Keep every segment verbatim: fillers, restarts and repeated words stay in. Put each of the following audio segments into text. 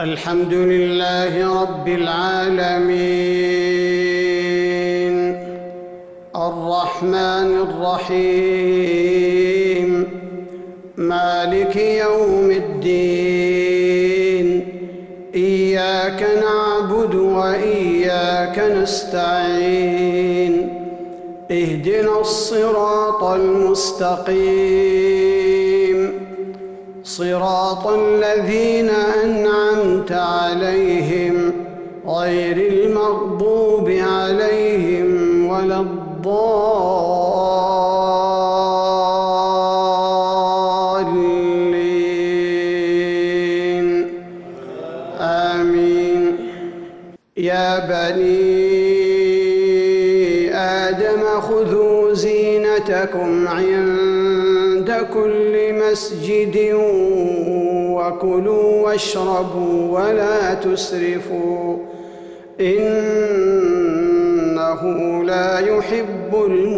الحمد لله رب العالمين الرحمن الرحيم مالك يوم الدين إياك نعبد وإياك نستعين اهدنا الصراط المستقيم صراط الذين أنعمت عليهم غير المغضوب عليهم ولا الضالين آمين. يا بني آدم خذوا زينتكم عند كل مسجد وكلوا واشربوا ولا تسرفوا إنه لا يحب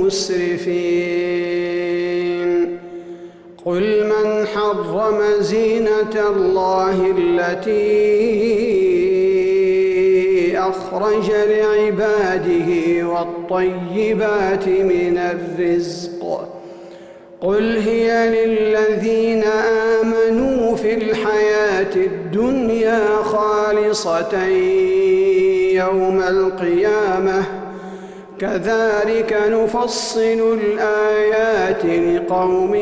المسرفين. قل من حرم زينة الله التي أخرج لعباده والطيبات من الرزق قل هي للذين آمنوا في الحياة الدنيا خالصة يوم القيامة كذلك نفصل الآيات لقوم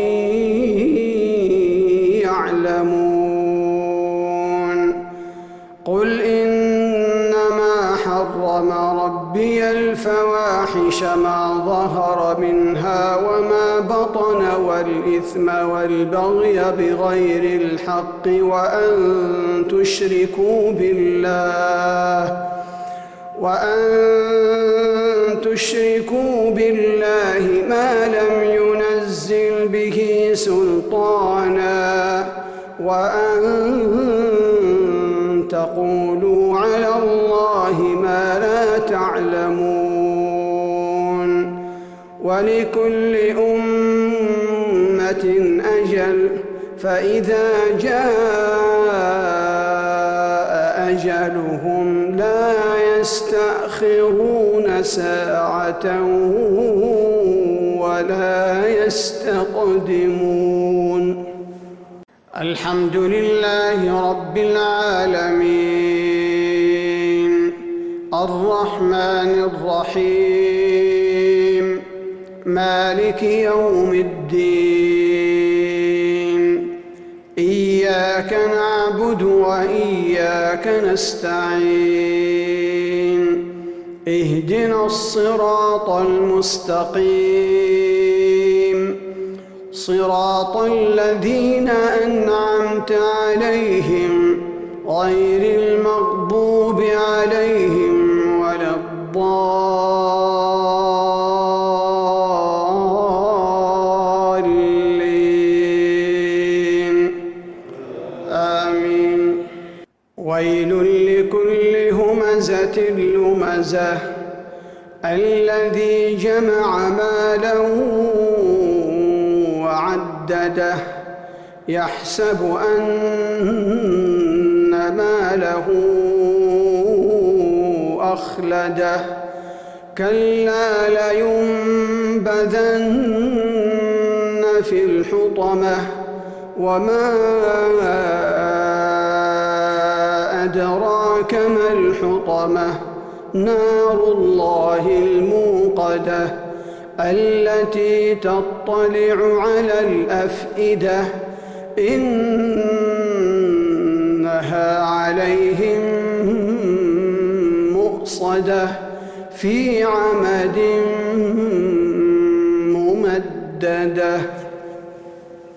يعلمون. قل إنما حرم ربي الفواحش ما ظهر منها وما بطن والإثم والبغي بغير الحق وأن تشركوا بالله وأن تشركوا بالله ما لم ينزل به سلطانا وأن تقولوا على الله ما لا تعلمون. ولكل أمة أجل فإذا جاء أجلهم لا يستأخرون ساعة ولا يستقدمون. الحمد لله رب العالمين الرحمن الرحيم مالك يوم الدين إياك نعبد وإياك نستعين اهدنا الصراط المستقيم صراط الذين أنعمت عليهم غير المغضوب عليهم ولا الضالين آمين. ويل لكل همزة لمزة الذي جمع مالا وعدده يحسب أن ماله أخلده كلا لينبذن في الحطمة وما أدراك ما الحطمة نار الله الموقدة التي تطلع على الأفئدة إنها عليهم مؤصدة في عمد ممددة.